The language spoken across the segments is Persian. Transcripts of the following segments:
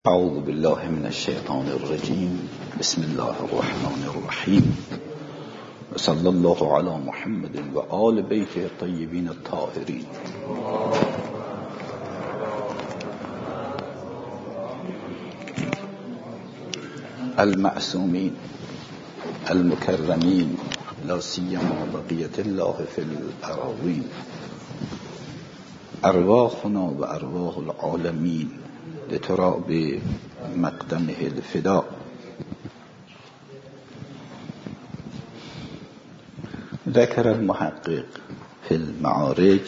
اعوذ بالله من الشیطان الرجیم. بسم الله الرحمن الرحیم و صلی الله علی محمد و آل بیت الطیبین الطاهرین. المعصومین المکرمین لا سیما بقیة الله فی الاراضین، ارواحنا و ارواح العالمین لتراب مقدمه الفداء. ذكر المحقق في المعارج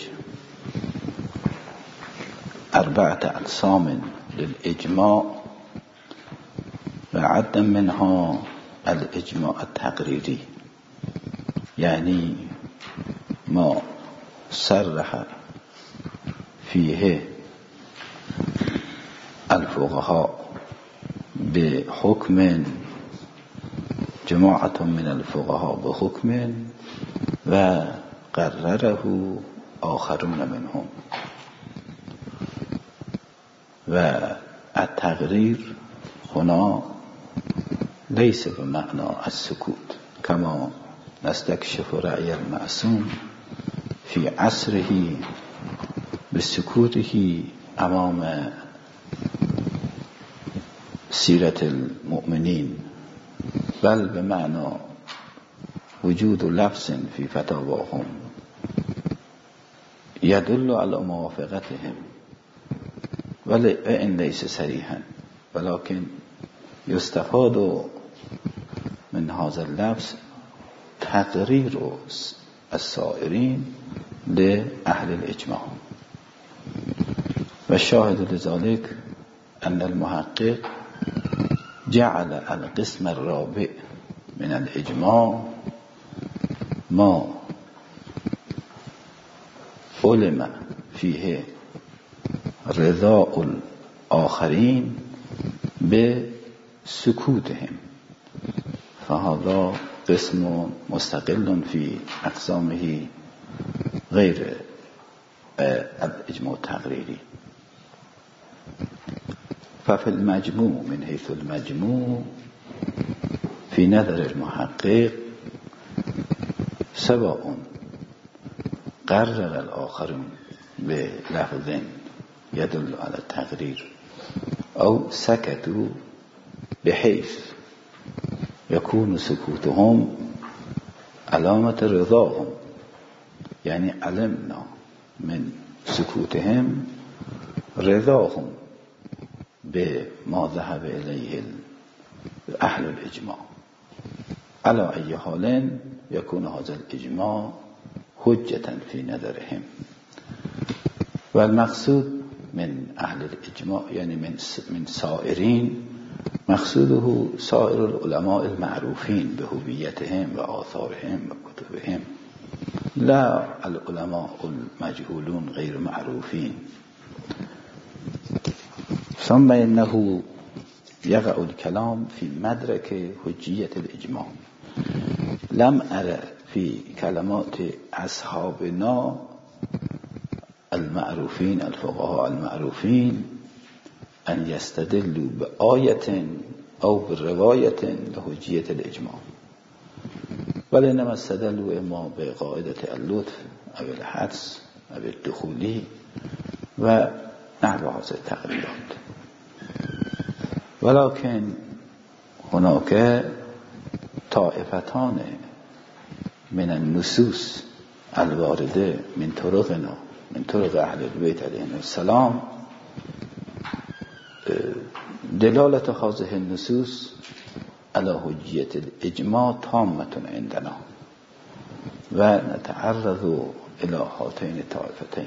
4 أقسام للإجماع، وعد منها الإجماع التقريري، يعني ما صرح فيه الفقهاء بحكم، جماعة من الفقهاء بحكم وقرره آخرون منهم. والتقرير هنا ليس بمعنى السكوت، كما نستكشف رأي المعصوم في عصره بسكوته أمام سيرة المؤمنين، بل بمعنى وجود لفظ في فتاواهم يدل على موافقتهم، وإن ليس صريحا، ولكن يستفاد من هذا اللفظ تقرير السائرين لأهل الإجماع. والشاهد لذلك أن المحقق جعل القسم الرابع من الإجماع ما علم فيه رضاء الآخرين بسكوتهم، فهذا قسم مستقل في أقسامه غير الإجماع التقريري. ففي المجموع من حيث المجموع في نظر المحقق، سواء قرر الآخرون بلفظ يدل على التقرير أو سكتوا بحيث يكون سكوتهم علامة رضاهم، يعني علمنا من سكوتهم رضاهم بما ذهب إليه أهل الإجماع. على أي حال يكون هذا الإجماع حجة في نظرهم. والمقصود من أهل الإجماع يعني من سائرين، مقصوده سائر العلماء المعروفين بهويتهم وآثارهم وكتبهم، لا العلماء المجهولون غير معروفين. ثم إنه يقع الكلام في مدرك حجية الإجماع. لم أرى في كلمات أصحابنا المعروفين الفقهاء المعروفين أن يستدلوا بآية أو برواية لحجية الإجماع، بل إنما استدلوا إما بقاعدة اللطف أو الحدس أو الدخولي ونحو هذه التقريرات. ولكن هناك طائفتان من النصوص الواردة من طرقنا، من طرق أهل البيت عليهم السلام، دلالة هذه النصوص على حجية الإجماع تامة عندنا، ونتعرض إلى هاتين الطائفتين.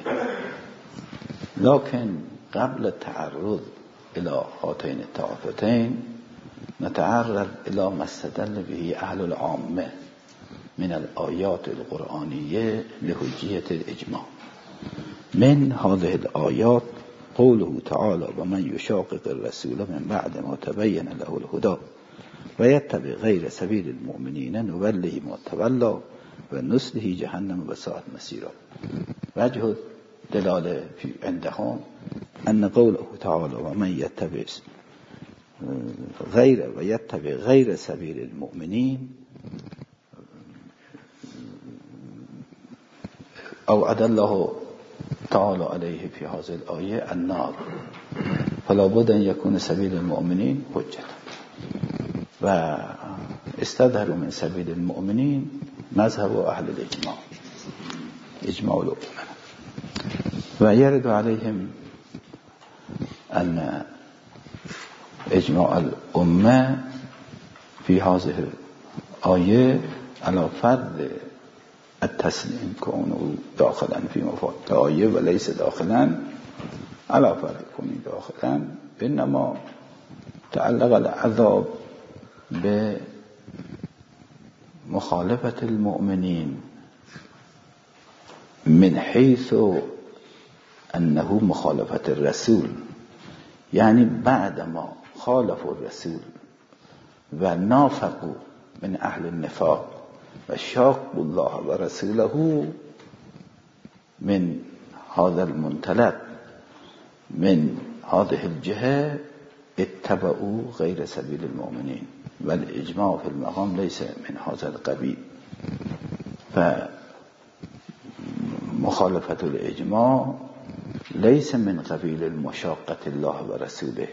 لكن قبل التعرض إلى هاتين الطائفتين نتعرض إلى ما استدل به أهل العامة من الآيات القرآنية لحجية الإجماع. من هذه الآيات قوله تعالى: ومن يشاقق الرسول من بعد ما تبين له الهدى ويتبع غير سبيل المؤمنين نوله ما تولى ونصله جهنم وساءت مصيرا. وجه دلالة عندهم أن قوله تعالى ومن يتبع غیر و یتبع غیر سبیل المؤمنین او عد الله تعالی علیه فی هذه الآیه النار فلا بد ان یکون سبیل المؤمنین حجة و استظهروا من سبیل المؤمنین مذهب اهل الاجماع اجماع الامه و یرد علیهم ان اجماع الامه فی هذه الآیه علی فرض التسلیم کونه داخلا فی مفاد الآیه و لیس داخلا علی فرض کونه داخلا انما تعلق العذاب به مخالفت المؤمنین من حیث انه مخالفت الرسول، یعنی بعد ما خالف الرسول و نافقوا من اهل النفاق و شاقوا الله و رسوله من هذا المنطلق من هذه الجهه اتبعوا غیر سبیل المؤمنین و الاجماع فی المقام لیس من هذا القبیل. فمخالفت الاجماع لیس من قبیل المشاقة الله و رسوله،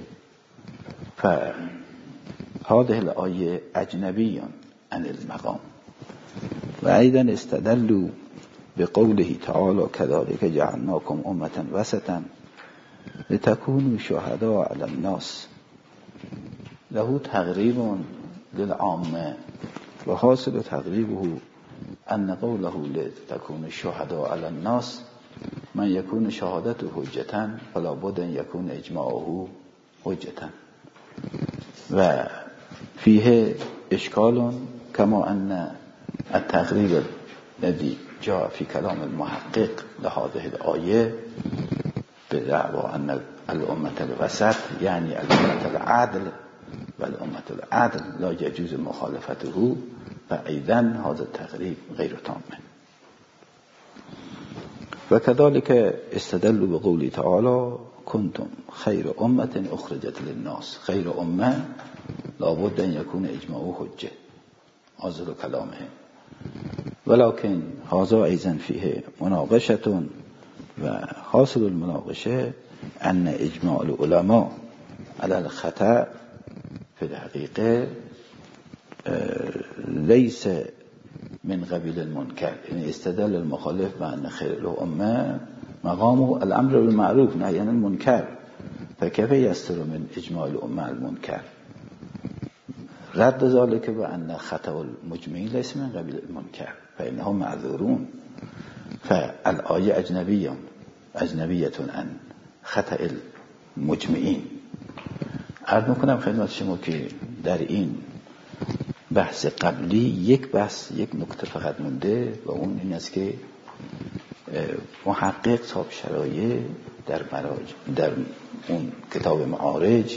فهذه الآیه اجنبی عن المقام. و ایضا استدلوا بقوله تعالی كذلك جعلناكم امة وسطا لتكونوا شهداء على الناس له تقریب للعامه و حاصل تقریبه ان قوله لتكونوا شهداء على الناس من يكون شهادته حجة فلا بد ان يكون اجماعه حجة و فيه اشكال كما ان التقرير الذي جاء في كلام المحقق لهذه الآية بدعوى أن الأمة الوسط يعني الأمة العدل والأمة العدل لا يجوز مخالفته، فأيضا هذا التقرير غير تام. وكذلك استدلوا بقوله تعالى كنتم خير أمة أخرجت للناس. خير أمة لابد أن يكون إجماعه حجة هذا كلامهم، ولكن هذا أيضا فيه مناقشة وحاصل المناقشة أن إجماع العلماء على الخطأ في الحقيقة ليس من قبيل المنكر، يعني استدل المخالف بأن خير الأمة مقامه الأمر بالمعروف نهي عن المنكر، فكيف يستر من إجماع الأمة المنكر؟ رد ذلك بأن خطأ المجمعين ليس من قبيل المنكر فإنهم معذورون، فالآية أجنبية عن خطأ المجمعين. عرض میکنم خدمت شما که در این بحث قبلی یک نکته فقط مونده و اون این است که محقق صاحب شرایع در اون کتاب معارج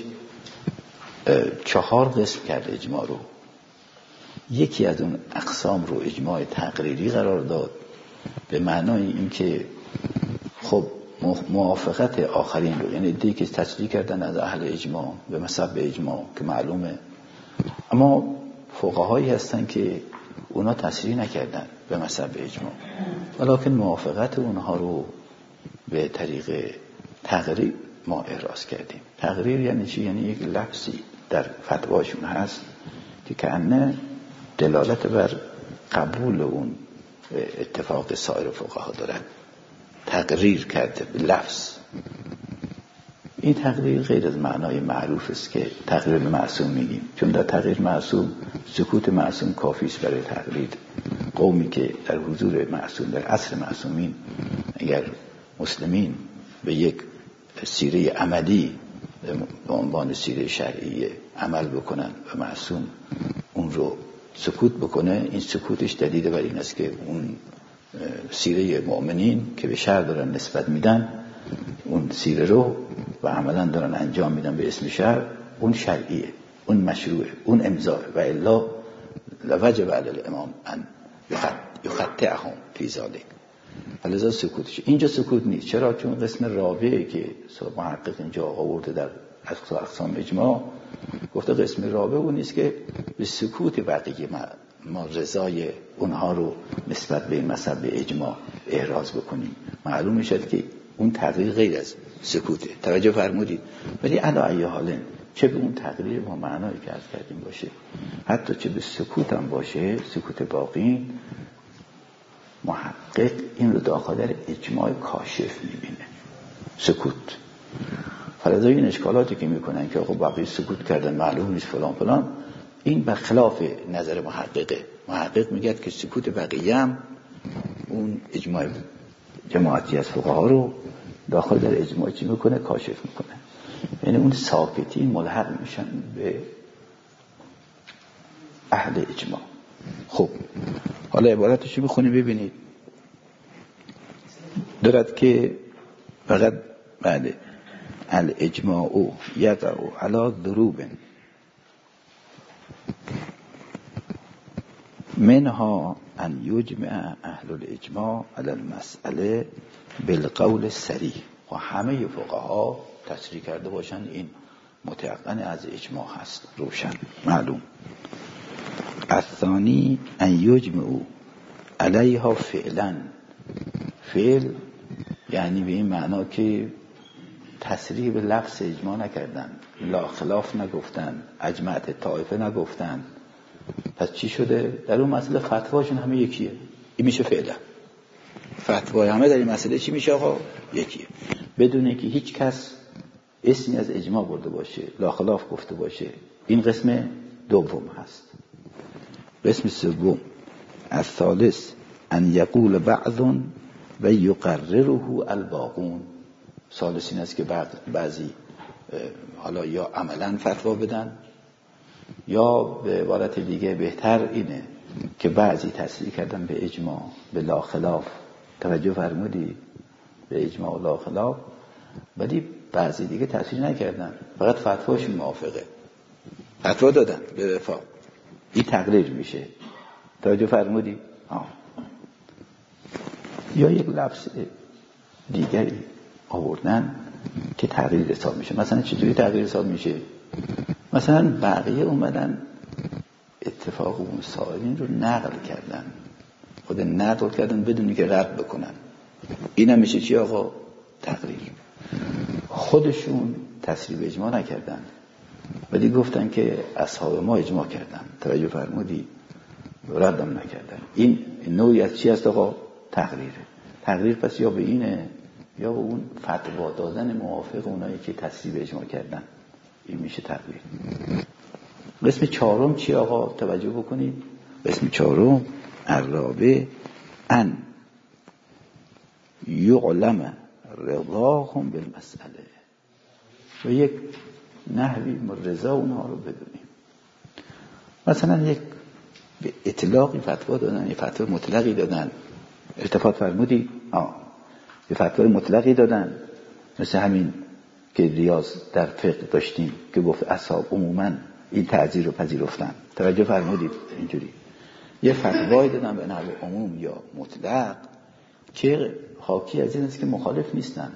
4 قسم کرد اجماع رو. یکی از اون اقسام رو اجماع تقریری قرار داد به معنای این که خب موافقت آخرین رو، یعنی دیگه که تشریح کردن از اهل اجماع به مذهب اجماع که معلومه، اما فقهایی هستن که اونا تشریح نکردن به مذهب اجماع ولکن موافقت اونها رو به طریق تقریر ما احراز کردیم. تقریر یعنی چی؟ یعنی یک لفظی در فتواشون هست که کأنه دلالت بر قبول اون اتفاق سایر فقها دارد، تقریر کرده به لفظ. این تقریر غیر از معنای معروف است که تقریر معصوم میگیم، چون در تقریر معصوم سکوت معصوم کافی است برای تقریر. قومی که در حضور معصوم در عصر معصومین اگر مسلمین به یک سیره عملی به عنوان سیره شرعی عمل بکنن و معصوم اون رو سکوت بکنه، این سکوتش دلیل بر این است که اون سیره مؤمنین که به شرع دارن نسبت میدن اون سیره رو و عملا دارن انجام میدن به اسم شرع، اون شرعیه، اون مشروعه، اون امضاه، و الا لوجب علی الامام ان یخطئهم فی ذلک. فلذا سکوتش اینجا سکوت نیست. چرا؟ چون قسم رابعه که محقق اینجا آورده در اقسام اجماع گفته قسم رابع اون نیست که به سکوت بقیه ما رضای اونها رو نسبت به این مذهب به اجماع احراز بکنیم. معلوم میشد که اون تقریر غیر از سکوته. توجه فرمودید؟ ولی علی ای حال چه به اون تقریر با معنایی که عرض کردیم باشه، حتی چه به سکوت هم باشه، سکوت باقی، محقق این رو داخل اجماع کاشف میبینه. سکوت فرضای این اشکالاتی که میکنن که خب بقیه سکوت کردن معلوم نیست فلان فلان، این برخلاف نظر محققه. محقق میگه که سکوت بقیه هم اون اجماع جماعتی از فقها رو داخل در اجماع چی میکنه؟ کاشف میکنه. یعنی اون ساکتین ملحق میشن به اهل اجماع. خب حالا عبارتشو بخونیم ببینید. دارد که فقط بعد الاجماع یقع علی ضروب منها ان یجمع اهل الاجماع علی المسئله بالقول الصریح. و همه فقها تصریح کرده باشن این متيقن از اجماع هست، روشن معلوم. الثانی ان یجمع علیها فعلا. فعل یعنی به این معنا که تصریح به لفظ اجماع نکردن، لا خلاف نگفتن، اجمعت طائفه نگفتن. پس چی شده؟ در اون مسئله فتواشون همه یکیه. این میشه فعلا. فتوای همه در این مسئله چی میشه آقا؟ یکیه. بدون اینکه هیچ کس اسمی از اجماع برده باشه، لا خلاف گفته باشه. این قسم دوم هست. قسم سوم الثالث ان یقول بعض و یقرره الباقون. ثالث این است که بعضی حالا یا عملا فتوا بدن، یا به عبارت دیگه بهتر اینه که بعضی تصریح کردن به اجماع به لا خلاف. توجه فرمودی؟ به اجماع و لا خلاف، ولی بعضی دیگه تصریح نکردن، فقط فتواشون موافقه، فتوا دادن به وفاق. این تقریر میشه. توجه فرمودی؟ یا یک لفظ دیگری آوردن که تقریر حساب میشه. مثلا چطوری تقریر حساب میشه؟ مثلا بقیه اومدن اتفاق اون سائلین رو نقل کردن، خود نقل کردن بدون که رد بکنن. این هم میشه چی آقا؟ تقریر. خودشون تصریح به اجماع نکردن ولی گفتن که اصحاب ما اجماع کردن. توجه فرمودی؟ ردم نکردن. این نوعی از چی هست آقا؟ تقریره. تقریر پس یا به اینه یا به اون فتوا دادن موافق اونایی که تصریح به اجماع کردن. این میشه تقریر. قسم چهارم چی آقا؟ توجه بکنید. قسم چهارم الرابع ان یعلم رضاهم بالمسئله. و یک نحوی رضا اونها رو بدونیم. مثلا یک به اطلاقی فتوا دادن، یک فتوا مطلقی دادن. التفات فرمودی؟ یه فتوا مطلقی دادن، مثل همین که ریاض در فقه داشتیم که گفت اصحاب عموما این تعزیر رو پذیرفتن. توجه فرمودید؟ اینجوری یه فتوایی دادن به نحو عموم یا مطلق که حاکی از این است که مخالف نیستن.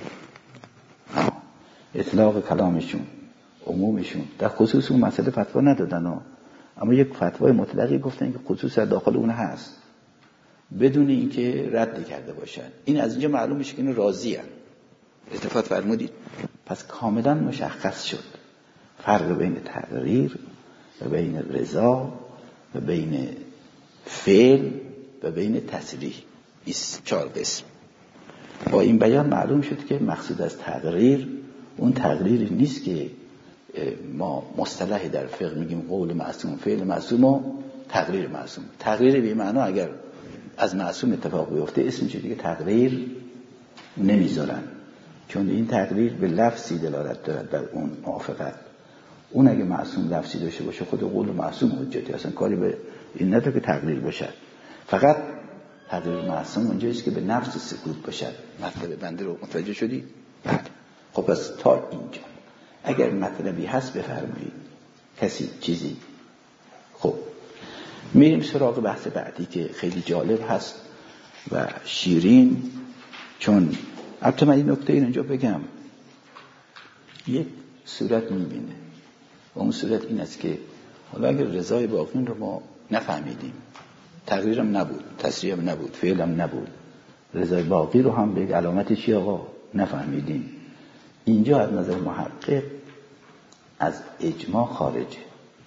اطلاق کلامشون، عمومشون در خصوص اون مسئله فتوا ندادن اما یک فتوای مطلقی گفتن که خصوص در داخل اون هست بدون اینکه رد کرده باشن. این از اینجا معلوم میشه که این راضی ان. التفات فرمودید؟ پس کاملا مشخص شد فرق بین تقریر و بین رضا و بین فعل و بین تصریح. 24 قسم. با این بیان معلوم شد که مقصود از تقریر اون تقریری نیست که ما مصطلحی در فقه میگیم قول معصوم، فعل معصوم و تقریر معصوم. تقریر به معنی اگر از معصوم اتفاق بیفته اسمش دیگه تقریر نمیذارن، چون این تقریر به لفظی دلالت دارد بر اون موافقت. اون اگه معصوم لفظی داشته باشه خود قول معصوم حجتی، اصلا کاری به این نداره که تقریر باشه. فقط تقریر معصوم اونجاییست که به نفس سکوت باشه. مطلب بنده رو متوجه شدی؟ بله. خب پس تا اینجا اگر مطلبی هست بفرمایید، کسی چیزی. خب میریم سراغ بحث بعدی که خیلی جالب هست و شیرین. چون البته من این نکته اینجا بگم، یک صورت میبینه و اون صورت این است که حالا اگر رضای باقین رو ما نفهمیدیم، تقریرم نبود، تصریحم نبود، فعلم نبود، رضای باقی رو هم به علامت چی آقا نفهمیدیم، اینجا از نظر محقق از اجماع خارجه.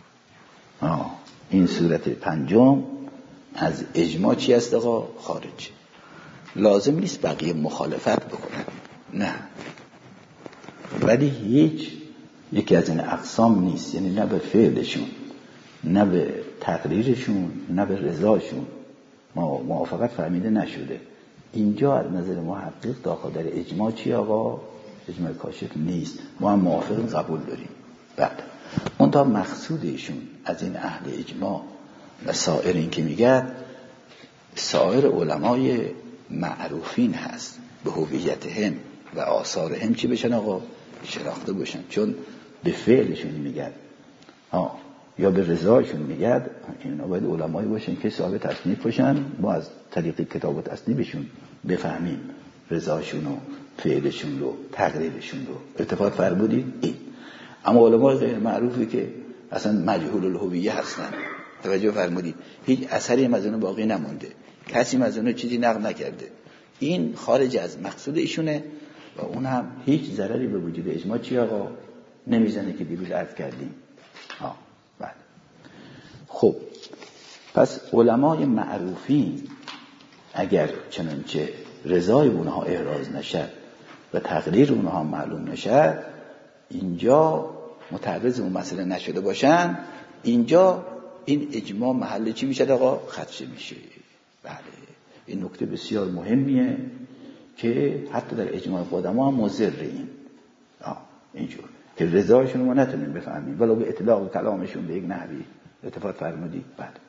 این صورت پنجم از اجماع چی است آقا؟ خارجه. لازم نیست بقیه مخالفت بکنن، نه، ولی یکی از این اقسام نیست، یعنی نه به فعلشون، نه به تقریرشون، نه به رضاشون موافقت فهمیده نشده. اینجا از نظر محقق داخل در اجماع چی آقا؟ اجماع کاشف نیست. ما هم موافق قبول داریم. بعد منتها مقصود ایشون از این اهل اجماع و سایر این که میگه سایر علمای معروفین هست به هویتهم و آثارهم چی بشن آقا؟ شناخته باشن، چون به فعلشون میگه یا به رضایشون میگه اینا باید علمایی باشن که صاحب تصنیف باشن، ما از طریق کتاب و تصنیفشون بفهمیم رضاشون و فعلشون رو، تقریرشون رو. اتفاق فرمودید این. اما علمای غیر معروفی که اصلا مجهول الهویه هستن، توجه فرمودید، هیچ اثری از اون باقی نمونده، کسی از اون چیزی نقل نکرده، این خارج از مقصود ایشونه و اون هم هیچ ضرری به وجود اجماع چی آقا نمیزنه که دیروز عرض کردیم. بعد خب پس علمای معروفین اگر چنانچه رضای اونها احراز نشد و تقریر اونها معلوم نشد، اینجا متعرض اون مسئله نشده باشن، اینجا این اجماع محل چی میشه آقا؟ خدشه میشه. بله، این نکته بسیار مهمیه که حتی در اجماع قدما هم مضر اینجور که رضایشون ما نتونیم بفهمیم ولو به اطلاق کلامشون به یک نحوی. اتفاق فرمودید. بعد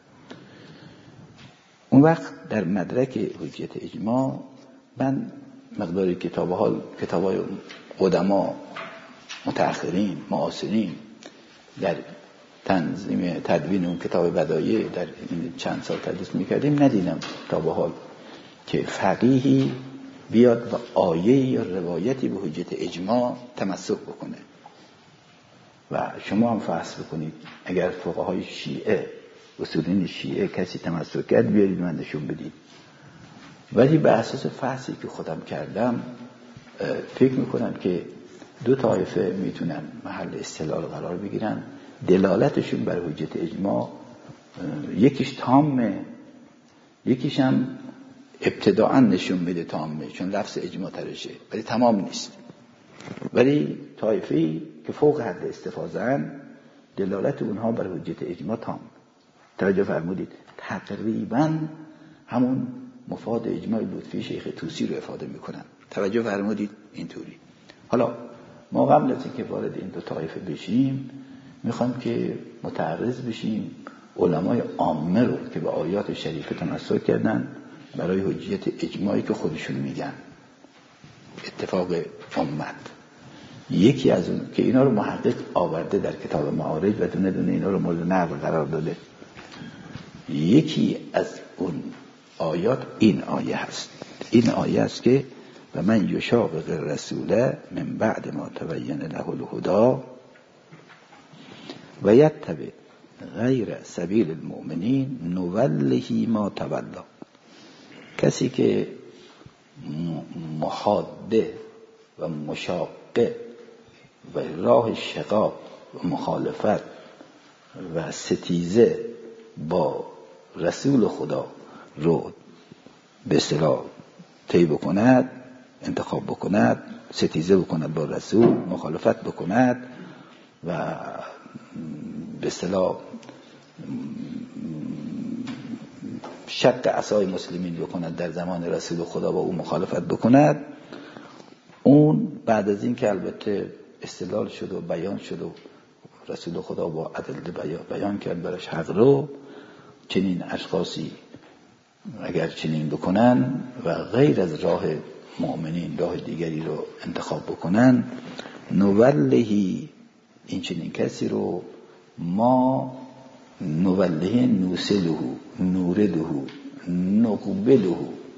وقت در مدرک حجیت اجماع من مقداری کتاب‌های قدما متأخرین معاصرین در تدوین اون کتاب بدایع در این چند سال تدریس میکردیم ندیدم تا به حال که فقیهی بیاد و آیه یا روایتی به حجیت اجماع تمسک بکنه. و شما هم فحص بکنید اگر فقهای شیعه اصولین شیعه کسی تمسک کرد بیارید من نشون بدید. ولی به اساس فحصی که خودم کردم فکر میکنم که دو طایفه میتونن محل استدلال قرار بگیرن، دلالتشون بر حجیت اجماع یکیش تامه، یکیش هم ابتداعا نشون میده تامه چون لفظ اجماع ترشه ولی تمام نیست. ولی طایفه‌ای که فوق حد استفاضه‌اند دلالت اونها بر حجیت اجماع تام. توجه فرمودید؟ تقریبا همون مفاد اجماع لطفی شیخ طوسی رو افاده میکنن. توجه فرمودید؟ اینطوری. حالا ما قبل از اینکه وارد این دو طایفه بشیم میخوام که متعرض بشیم علمای عامه رو که به آیات شریفه تمسک کردن برای حجیت اجماعی که خودشون میگن اتفاق امت. یکی از اون که اینا رو محقق آورده در کتاب معارج و دونه دونه اینا رو مورد نقل قرار داده، یکی از اون آیات این آیه هست. این آیه است که و من یشاقق الرسول من بعد ما تبین له الهدی و یتبع غیر سبیل المؤمنین نوله ما تولی. کسی که محاده و مشاقه و راه شقاق و مخالفت و ستیزه با رسول خدا رو به اصطلاح طی بکند، انتخاب بکند، ستیزه بکند با رسول، مخالفت بکند و به اصطلاح شق عصای مسلمین بکند در زمان رسول خدا با او مخالفت بکند، اون بعد از این که البته استدلال شد و بیان شد و رسول خدا با عدل بیان کرد برش حق رو، چنین اشخاصی اگر چنین بکنن و غیر از راه مؤمنین راه دیگری رو انتخاب بکنن، نولهی این چنین کسی رو ما نولهی نوسلهو نوردهو نقبلهو،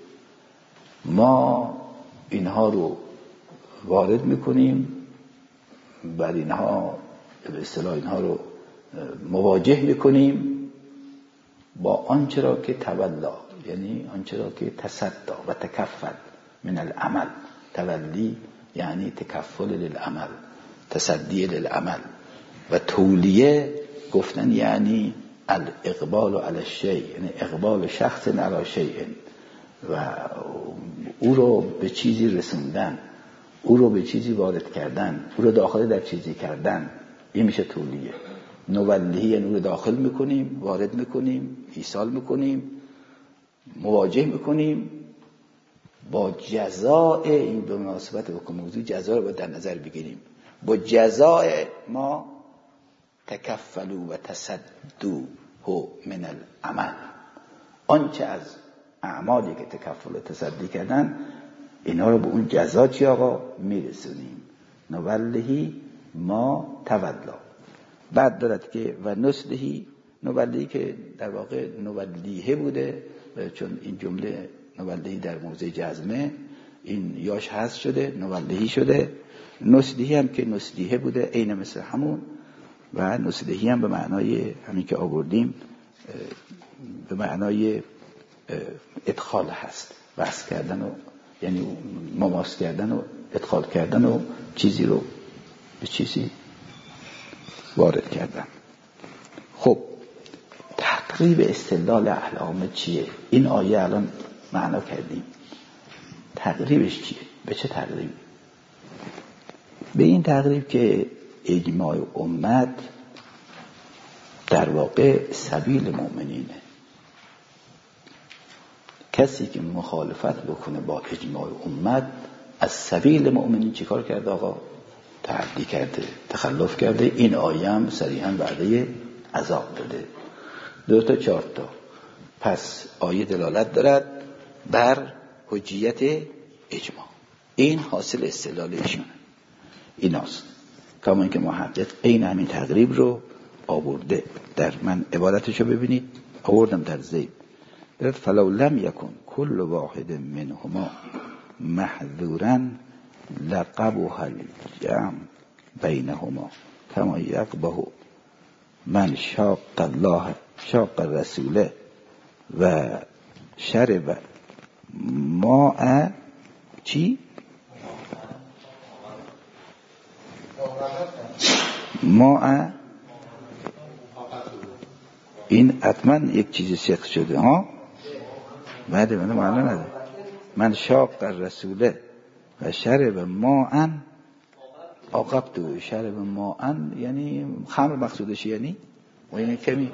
ما اینها رو وارد میکنیم، بر اینها به اصطلاح اینها رو مواجه میکنیم با آنچه را که تولا، یعنی آنچه را که تصدی و تکفل من العمل. تولی یعنی تکفل للعمل، تصدی للعمل. و تولیه گفتن یعنی الاقبال علی الشیء، یعنی اقبال شخص علی شیء و او رو به چیزی رسوندن، او رو به چیزی وارد کردن، او رو داخل در چیزی کردن. این میشه تولیه. نولیه یعنی او رو داخل میکنیم، وارد میکنیم، ایصال میکنیم، مواجه میکنیم با جزاء. این به مناسبت با موضوع جزا رو باید در نظر بگیریم. با جزاء ما تکفلوا و تصدوا من العمل، آنچه از اعمالی که تکفل و تصدی کردن اینا رو به اون جزا چی آقا میرسونیم. نولیه ما تولا. بعد دارد که و نسلهی، نولیه که در واقع نولیه بوده چون این جمله نولیه در موضع جزمه، این یاش حذف شده نولیه شده. نسلیه هم که نسلیه بوده عین مثل همون، و نسلیه هم به معنای همین که آوردیم به معنای ادخال هست، بحث کردن و یعنی مماس کردن و ادخال کردن و چیزی رو به چیزی وارد کردن. خب تقریب استدلال اهل عامه چیه؟ این آیه الان معنا کردیم، تقریبش چیه؟ به چه تقریبی؟ به این تقریب که اجماع امت در واقع سبیل مؤمنینه. کسی که مخالفت بکنه با اجماع امت از سبیل مؤمنین چیکار کرده آقا؟ تعدی کرده، تخلف کرده. این آیه هم صریحاً وعده عذاب داده. 2 تا 4 تا. پس آیه دلالت دارد بر حجیت اجماع. این حاصل استدلال ایشونه. ایناست کما اینکه محقق این همین تقریب رو آورده. در من عبارتشو ببینید، آوردم در زید درد فلو لم یکن کل واحد منهما محذورا لقبها الجمع بینهما کما یقبه من شاق الله شاق الرسول و شرب ماء چی؟ ماء. این حتما یک چیزی سخت شده ها. بعد من معنا نداره. من شاق الرسول و شرب ماء عاقبته. شرب ماء یعنی خمر مقصودش، یعنی و این کمی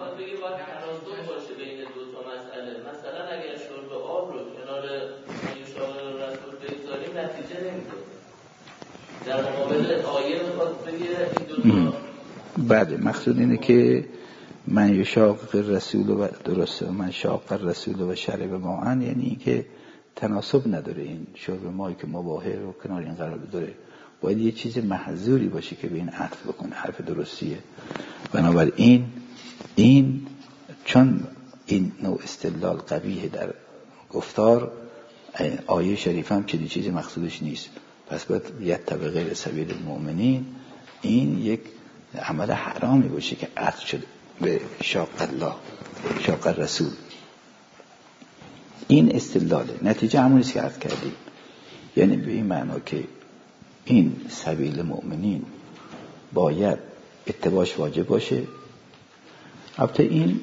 در مقابل آیه میخواد بگه این دو تا. بله مقصود اینه که من یشاق الرسول و درسته من شاق الرسول و شرب ماء، یعنی که تناسب نداره این شرب مایی که مباحه رو کنار این قرار داره. باید یه چیز محظوری باشه که به این عطف بکنه. حرف درستیه. بنابراین این چون این نوع استدلال قبیح در گفتار، آیه شریف هم چنین چیزی مقصودش نیست. پس باید یتبع غیر سبیل المؤمنین این یک عمل حرامی باشه که عطف شده به شاق الله شاق الرسول. این استدلاله. نتیجه همونیست که عرض کردیم، یعنی به این معنا که این سبیل مؤمنین باید اتباعش واجب باشه. البته این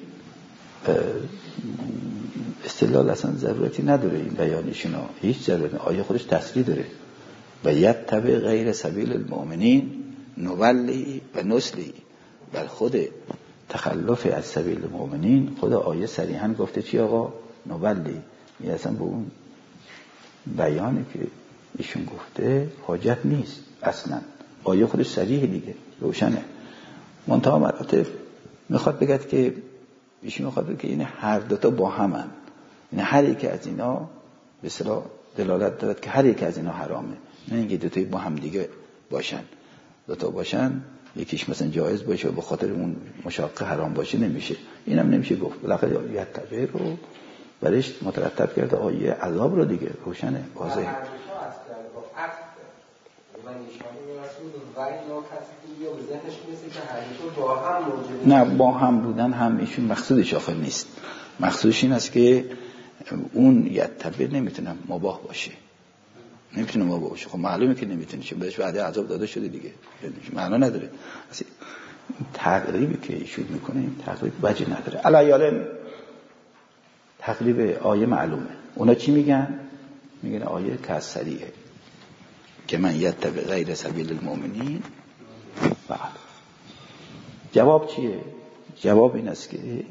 استدلال اصلا ضرورتی نداره، این بیانشون هیچ ضرورتی. آیه خودش تصریح داره و یتبع غیر سبیل المؤمنین نولی و نسلی. بل خود تخلف از سبیل المؤمنین خود آیه صریحاً گفته چی آقا؟ نولی. این اصلا به اون بیانی که ایشون گفته حاجت نیست اصلا. آیه خودش صریح دیگه، روشنه. منتها مراتب میخواد بگد که ایشون میخواد بگه که این هر دوتا با همن، این هر یک از اینا به اصطلاح دلالت دارد که هر یک از اینا حرامه. نه اینکه دوتایی با هم دیگه باشن. دوتا باشن یکیش مثلا جایز باشه و به خاطر اون مشاقه حرام باشه نمیشه. اینم نمیشه گفت. بالاخره آیه تغییر رو برش مترتب کرده آیه عذاب رو دیگه، روشنه واضحه. یا به ذهنش میرسه که هر دو با هم موجود نه، با هم بودن هم ایشون مقصودش آخر نیست. مقصودش این است که اون یتبع نمیتونه مباح باشه، نمیتونه مباح باشه. خب معلومه که نمیتونه، چون بهش وعده عذاب داده شده دیگه، معنا نداره. اصلا تقریبی که ایشون میکنه این تقریب وجه نداره. علیال تقریب آیه معلومه. اونا چی میگن؟ میگن آیه کسریه که من یتبع غیر سبیل المؤمنین. بعد جواب چیه؟ جواب این است که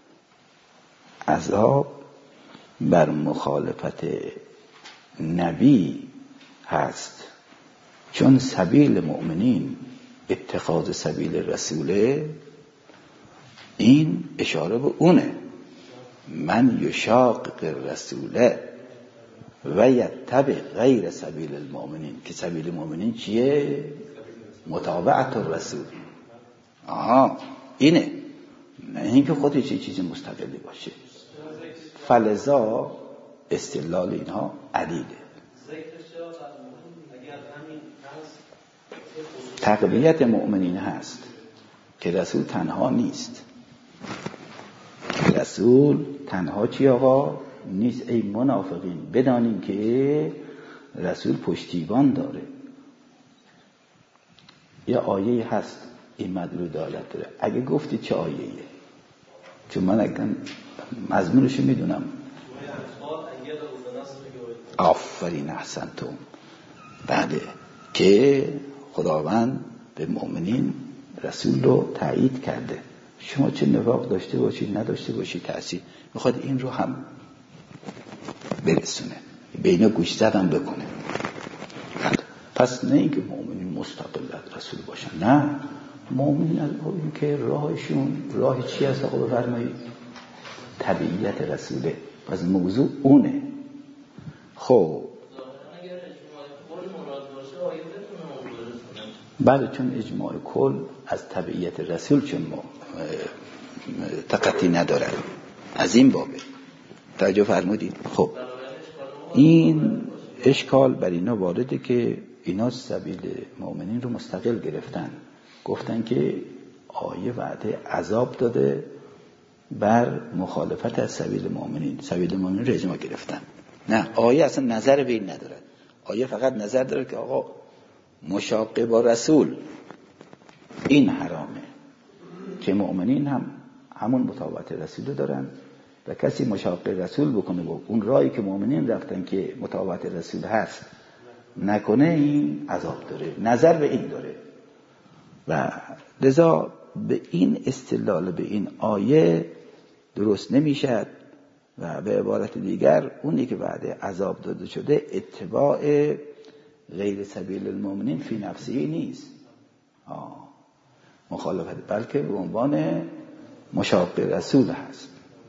عذاب بر مخالفت نبی هست، چون سبیل مؤمنین اتخاذ سبیل رسوله، این اشاره به اونه. من یشاقق الرسوله و یتبع غیر سبیل المؤمنین، که سبیل المؤمنین چیه؟ متابعت الرسول. اینه، نه اینکه خودش یه چیز مستقلی باشه. فلذا استدلال اینها عدیده. تقویت مؤمنین هست که رسول تنها نیست. رسول تنها چی آقا؟ نیست. ای منافقین بدانین که رسول پشتیبان داره. یه آیه هست این مدلول دالت داره. اگه گفتی چه آیه‌ایه؟ چون من اگر مضمونش میدونم. آفرین احسنتم. بعد که خداوند به مؤمنین رسول رو تایید کرده. شما چه نفاق داشته باشید نداشته باشید تأثیر میخواد این رو هم برسونه، به اینا گوش زدن بکنه. پس نه اینکه مؤمنین مستقل از رسول باشن، نه، مؤمنین از این که راهشون راه چی هست آقا بفرمایید؟ تبعیت رسوله. پس موضوع اونه. خب بله، چون اجماع کل از تبعیت رسول چون تقطی نداره، از این بابه. توجه فرمودید؟ خب این اشکال بر اینا وارده که اینا سبیل مؤمنین رو مستقل گرفتن، گفتن که آیه وعده عذاب داده بر مخالفت از سبیل مؤمنین، سبیل مؤمنین رو اجماع گرفتن. نه، آیه اصلا نظر به این نداره. آیه فقط نظر داره که آقا مشاقه با رسول این حرامه، که مؤمنین هم همون مطابقت رسول دارن و کسی مشاقه رسول بکنه و اون راهی که مؤمنین رفتن که مطابقت رسول هست نکنه، این عذاب داره. نظر به این داره و لذا به این استدلال به این آیه درست نمیشد. و به عبارت دیگر اونی که بعد عذاب داده شده اتباع غیر سبیل المؤمنین فی نفسی نیست، مخالفت، بلکه به عنوان مشاق رسول هست.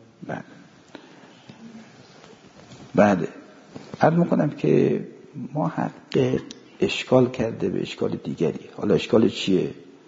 بعد عرض میکنم که ما حق اشکال کرده به اشکال دیگری. حالا اشکال چیه؟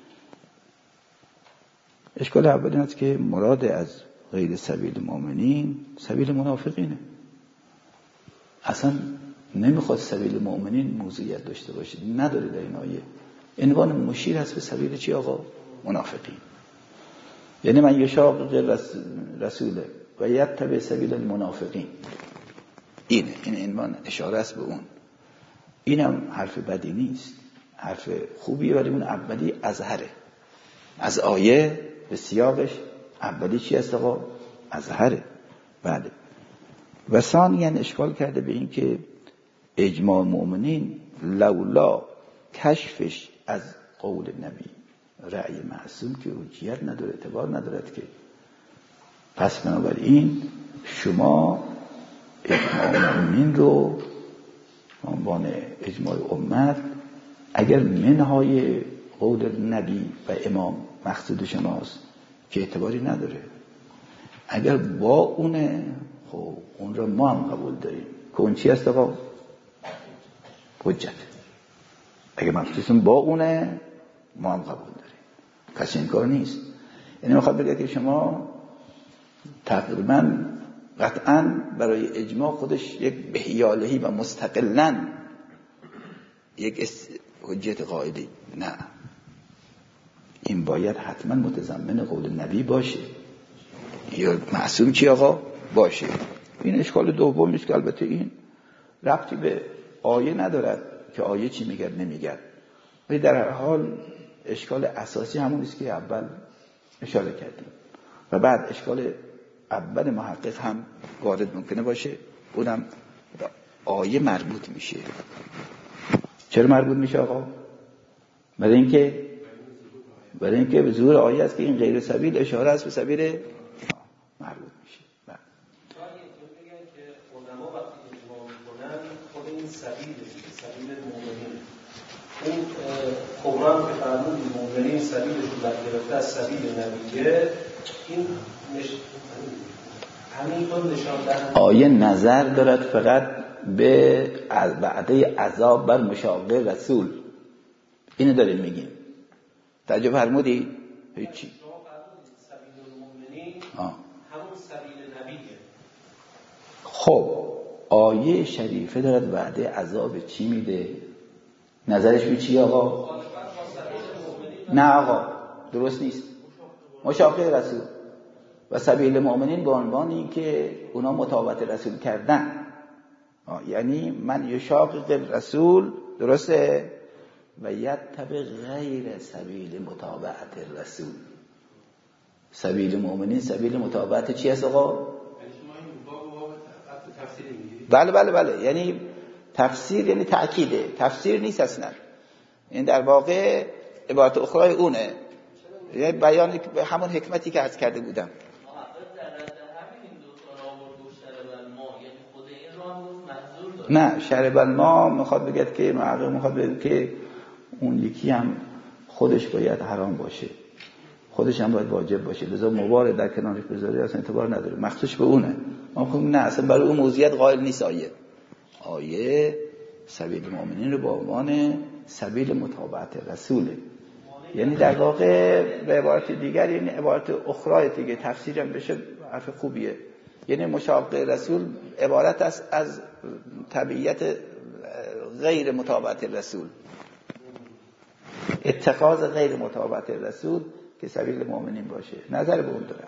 اشکال اول این است که مراد از غیر سبیل مؤمنین سبیل منافقینه. اصلا نمیخواد سبیل مؤمنین موضوعیت داشته باشه، نداره در این آیه. عنوان مشیر هست به سبیل چی آقا؟ منافقین. یعنی من یشاقق رسوله و یتبع سبیل المنافقین. این عنوان اشاره است به اون. اینم حرف بدی نیست، حرف خوبیه، ولی اون اولی ازهره. از آیه به سیاقش اولی چی است آقا؟ ازهره. بله. و ثانیاً اشکال کرده به این که اجماع مؤمنین لولا کشفش از قول نبی رأی معصوم که حجیت نداره، اعتبار ندارد که. پس بنابراین شما اجماع مؤمنین رو عنوان اجماع امت اگر منهای قول نبی و امام مقصود شماست که اعتباری نداره. اگر با اونه، خب اون رو ما هم قبول داریم که اون چی هست آقا؟ حجت. اگر مقصودتون با اونه، ما هم قبول داریم، کسی این کار نیست. یعنی میخواد بگه که شما تقریبا قطعا برای اجماع خودش یک بهیالهی و مستقلن یک حجت قائلی. نه، این باید حتما متضمن قول نبی باشه یا معصوم چی آقا باشه. این اشکال دومیش که البته این ربطی به آیه ندارد که آیه چی میگه نمیگه، ولی در هر حال اشکال اساسی همون است که اول اشاره کردیم و بعد اشکال اول محقق هم وارد ممکنه باشه، اونم آیه مربوط میشه. چرا مربوط میشه آقا؟ برای اینکه به ظهور آیه است که این غیر سبیل اشاره است به سبیل مربوط میشه. میگن که علما وقتی اجماع میکنن خود این سبیل مومنین، این قرآن که فرمود مومنین سبیلشون برگرفته از سبیل نبیه، این همینطور نشان دهنده آیه نظر دارد فقط به وعده عذاب بر مشاق رسول. اینو داریم میگیم. توجه فرمودید؟ هیچی. سبیل المؤمنین همون سبیل نبیه. خب آیه شریفه دارد وعده عذاب چی میده؟ نظرش به چی آقا؟ نه آقا درست نیست. مشاق رسول و سبیل مؤمنین به عنوان این که اونا مطابقت رسول کردن، یعنی من یشاقق رسول، درسته، و یتبع غیر سبیل مطابقت رسول. سبیل مؤمنین سبیل مطابقت چی هست آقا؟ بله یعنی تفسیر یعنی تأکیده، تفسیر نیست اصلا. این در واقع عبارت اخرى اونه، یعنی بیان همون حکمتی که عرض کرده بودم. نه شرب الماء میخواد بگه که محقق میخواد بگه که اون یکی هم خودش باید حرام باشه، خودش هم باید واجب باشه، لذا مبارک در کنارش بذاره اصلا اعتبار نداره، مخصوص به اونه. ما میگیم نه اصلا برای اون موضوعیت قائل نیست. آیه سبیل المؤمنین رو با عنوان سبیل مطابقت رسوله، یعنی در واقع به عبارت دیگر این عبارت اخرى دیگه تفسیرم بشه حرف خوبیه. یعنی مشاق رسول عبارت است از تبعیت غیر مطابقت رسول، اتخاذ غیر مطابقت رسول که سبیل مؤمنین باشه. نظر به اون داره.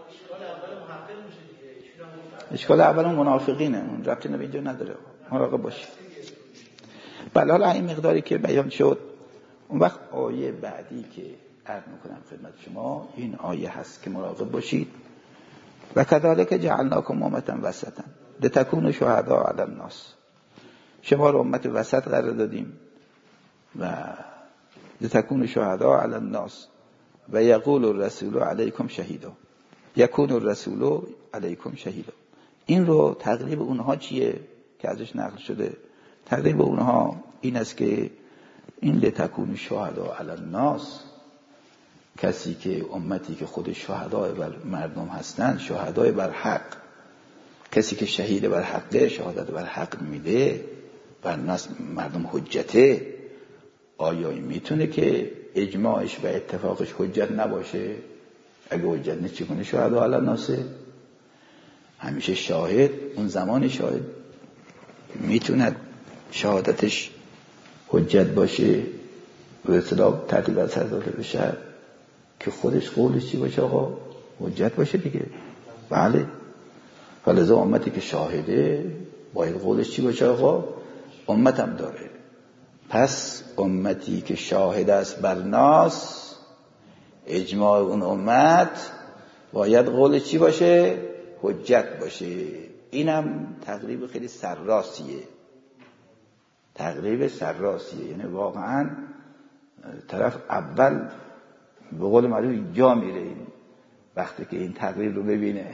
اشکال اول اون منافقینه، اون ربطی به اینجا نداره، مراقب باشید. بله حالا این مقداری که بیان شد، اون وقت آیه بعدی که عرض میکنم خدمت شما این آیه هست که مراقب باشید. و کذالک جعلناکم امة وسطا لتکونوا شهداء علی الناس. شما رو امت وسط قرار دادیم و لتکونوا شهداء علی الناس و یقول الرسول علیکم شهیدا، یکون الرسول علیکم شهیدا. این رو تقریب اونها چیه که ازش نقل شده؟ تقریب اونها این است که این لتکونوا شهداء علی الناس، کسی که امتی که خود شهدای بر مردم هستند، شهدای بر حق، کسی که شهید بر حقه، شهادت بر حق میده، بر ناس مردم حجته، آیا میتونه که اجماعش و اتفاقش حجت نباشه؟ اگه حجت نیست چگونه شهدا علی الناس؟ همیشه شاهد، اون زمان شاهد میتونه شهادتش حجت باشه به اصطلاح ترتیب از سر داده بشه که خودش قولش چی باشه آقا؟ حجت باشه دیگه. بله فلذا امتی که شاهده باید قولش چی باشه آقا؟ امتم داره. پس امتی که شاهد است بر ناس، اجماع اون امت باید قولش چی باشه؟ حجت باشه. اینم تقریب خیلی سرراسیه، تقریب سرراسیه، یعنی واقعا طرف اول به قول معروف جا میره این وقتی که این تقریر رو ببینه.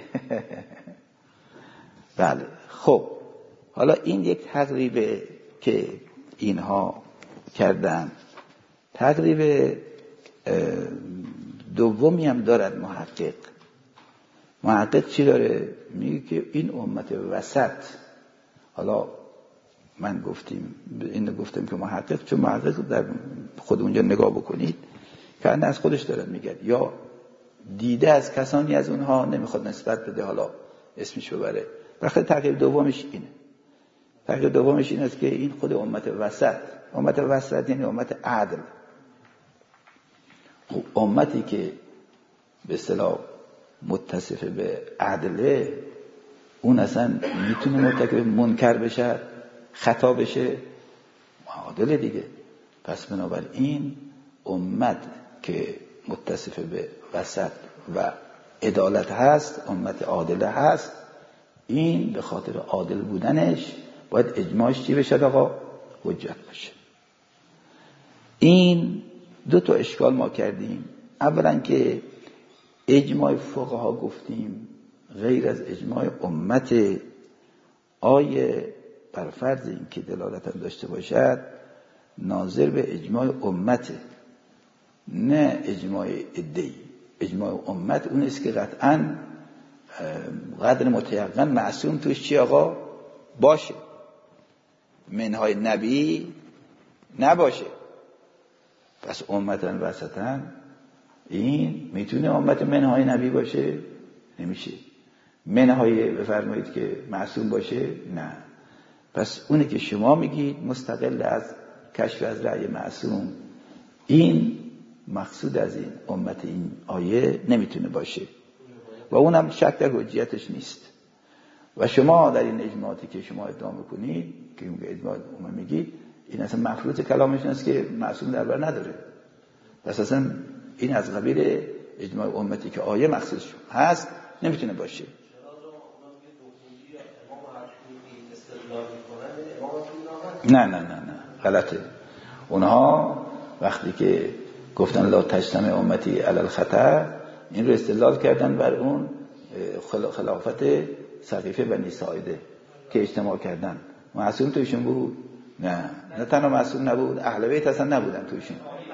بله خب حالا این یک تقریبه که اینها کردن. تقریب دومی هم دارد محقق چی داره؟ میگه که این امت وسط، حالا من گفتم که محقق، چون محقق در خود اونجا نگاه بکنید که از خودش داره میگه یا دیده از کسانی از اونها نمیخواد نسبت بده، حالا اسمش ببره. وقتی تقریب دومش اینه. تقریب دومش این است که این خود امت وسط یعنی امت عدل. خب امتی که به اصطلاح متصف به عدله، اون اصلا میتونه مرتکب منکر بشه، خطا بشه، عادل دیگه. پس بنابراین امت که متصف به وسط و عدالت هست، امت عادله هست، این به خاطر عادل بودنش باید اجماعش چی بشه آقا؟ حجت باشه. این دو تا اشکال ما کردیم. اولا که اجماع فقها گفتیم غیر از اجماع امت، آیه بر فرض این که دلالت داشته باشد ناظر به اجماع امت، نه اجماع عده‌ای. اجماع امت اون است که قطعاً قدر متیقن معصوم توش چی آقا؟ باشه، منهای نبی نباشه. پس امتن وسطن، این میتونه امت منهای نبی باشه؟ نمیشه. منهای بفرمایید که معصوم باشه؟ نه. پس اونی که شما میگید مستقل از کشف از رأی معصوم، این مقصود از این امت این آیه نمیتونه باشه و اونم شک در حجیتش نیست. و شما در این اجماعاتی که شما ادعا میکنید که اجماع عمومی میگید، این اصلا مخلوط کلامشون است که معصوم در بر نداره. پس اصلا این از قبیل اجماع امتی که آیه مخصوص هست نمیتونه باشه. نه غلطه. اونها وقتی که گفتن لا تجتمع امتی علی الخطر، این رو استدلال کردن بر اون خلافت سقیفه بنی ساعده که اجتماع کردن. معصوم توشون بود؟ نه تنها معصوم نبود، اهل بیت اصلا نبودن توشون.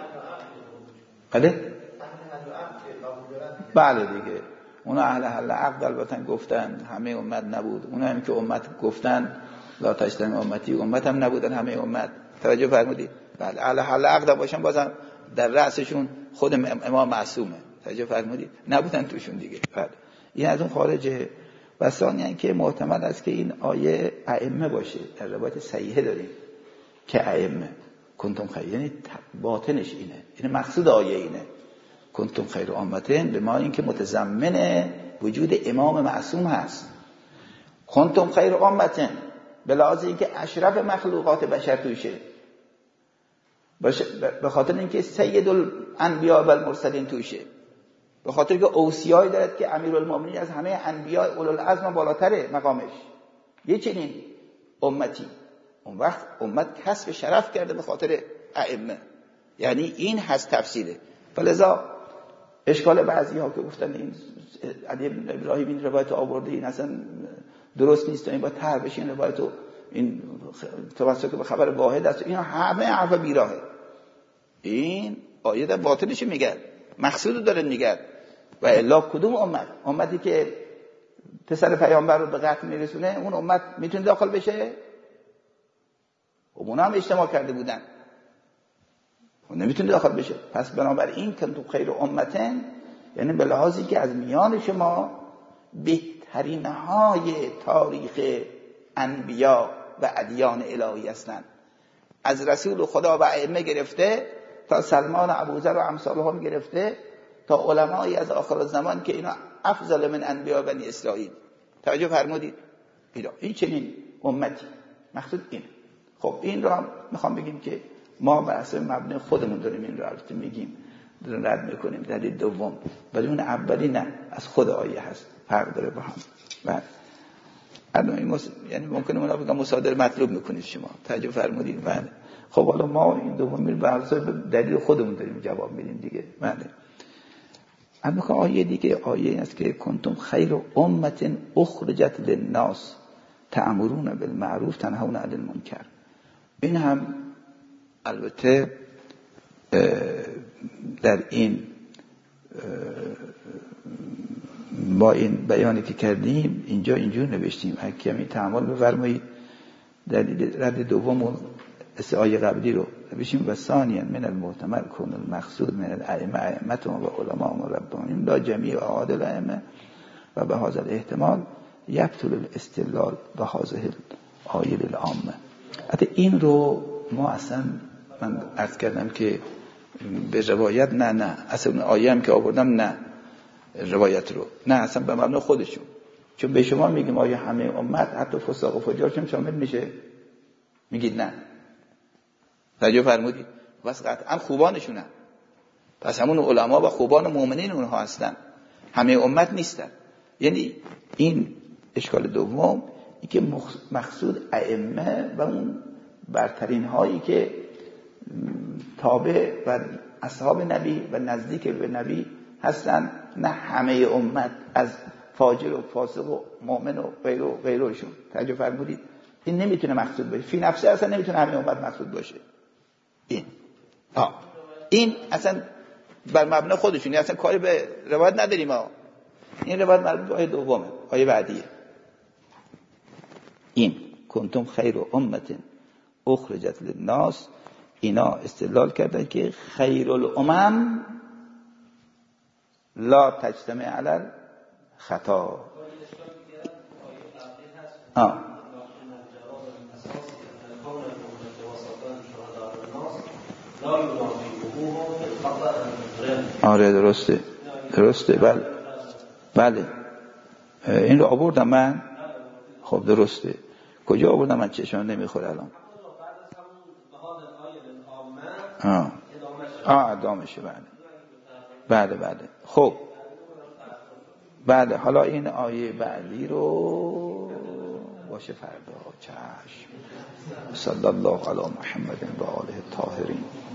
بله دیگه، اونا اهل عقد البته گفتن، همه امت نبود. اونا هم که امت گفتن لا تجتمع امتی، امت هم نبودن همه امت. توجه فرمودید؟ بله، اهل عقد باشن بازم در رأسشون خود امام معصومه. توجه فرمودید؟ نبودن توشون دیگه. بله، این از اون خارجه. و ثانیاً که محتمل است که این آیه ائمه باشه. در روایت صحیحه داریم که ائمه کنتم خیر، یعنی باطنش اینه، این مقصود آیه اینه، کنتم خیر امتن، به ما این که متضمن وجود امام معصوم هست. کنتم خیر امتن به لحاظ این که اشرف مخلوقات بشر توشه، به خاطر اینکه سید الانبیاء و المرسلین توشه، به خاطر که اوصیایی دارد که امیرالمومنین از همه انبیاء اولوالعزم بالاتره مقامش. یه چنین امتی، اون وقت امت کسب شرف کرده به خاطر ائمه. یعنی این هست تفسیره. فلذا اشکال بعضی ها که گفتن این علی بن ابراهیم این روایت آورده، این اصلا درست نیست، این باید طرح بشه، این روایت این توسط به خبر واحد است، اینا همه حرف بیراهه. این آیه در باطنش میگن، مقصود داره میگن. و الا کدوم امتی که پسر پیامبر رو به قتل میرسونه، اون امت میتونه داخل بشه؟ اونا هم اجتماع کرده بودن، اون نمیتونه داخل بشه. پس بنابراین کنتم خیر امتن، یعنی به لحاظی که از میان شما بهترین های تاریخ انبیا و ادیان الهی هستند، از رسول خدا و ائمه گرفته تا سلمان و ابوذر و امثال هم گرفته تا علمایی از آخر الزمان که اینا افضل من انبیا بنی اسرائیل. توجه فرمودید؟ این چنین امتی مقصود این. خب این رو هم میخوام بگیم که ما بر اساس مبنی خودمون داریم این رو البته میگیم، داریم رد میکنیم. دلیل دوم، ولی اون اولی نه، از خود آیه هست، فرق داره با هم. بعد یعنی ممکنه اونا بگم مصادر مطلوب میکنید شما. توجه فرمودید؟ بله. خب حالا ما این دومی رو بر اساس دلیل خودمون داریم جواب میدیم دیگه. بله. اما آیه دیگه، آیه این است که کنتم خیر امت اخرجت للناس تأمرون بالمعروف تنهون عن المنکر. این هم البته در این با این بیانی که کردیم اینجا اینجور نوشتیم، کمی تأمل بفرمایید. دلیل رد دوم آیه قبلی رو نوشتیم. و ثانیا من المحتمل کن المقصود من الائمه ائمتهم و علماء و ربانیون لا جمیع عادل ائمه و به هذا الاحتمال یبطل الاستدلال به هذه الآیه العامه. حتی این رو ما اصلا من عرض کردم که به روایت نه اصلا اون آیه هم که آوردم نه روایت رو نه اصلا به مبنا خودشون. چون به شما میگیم آیا همه امت حتی فساق و فجارشون شامل میشه؟ میگید نه. توجه فرمودید؟ بس قطعا خوبانشونن. پس همون علما و خوبان مؤمنین اونها هستن، همه امت نیستن. یعنی این اشکال دوم این که مقصود ائمه و اون برترین هایی که تابع و اصحاب نبی و نزدیک به نبی هستن، نه همه امت از فاجر و فاسق و مؤمن و غیرشون. توجه فرمودید؟ این نمیتونه مقصود باشه، فی نفسه اصلا نمیتونه همه امت مقصود باشه. این اصلا بر مبنا خودشونی، اصلا کاری به روایت نداریم ها. این روایت مربوط به آیه دومه، آیه بعدیه. این کنتم خیر امت اخرجت للناس، اینا استدلال کردن که خیر الامم لا تجتمع علی خطا. آره درسته بله این رو آوردم من. خب درسته. کجا آوردم من؟ چشم نمیخوره الان. ادامشه. بله خب بله. حالا این آیه بعدی رو باشه فردا. چشم. صلی الله علی محمد و آله الطاهرین.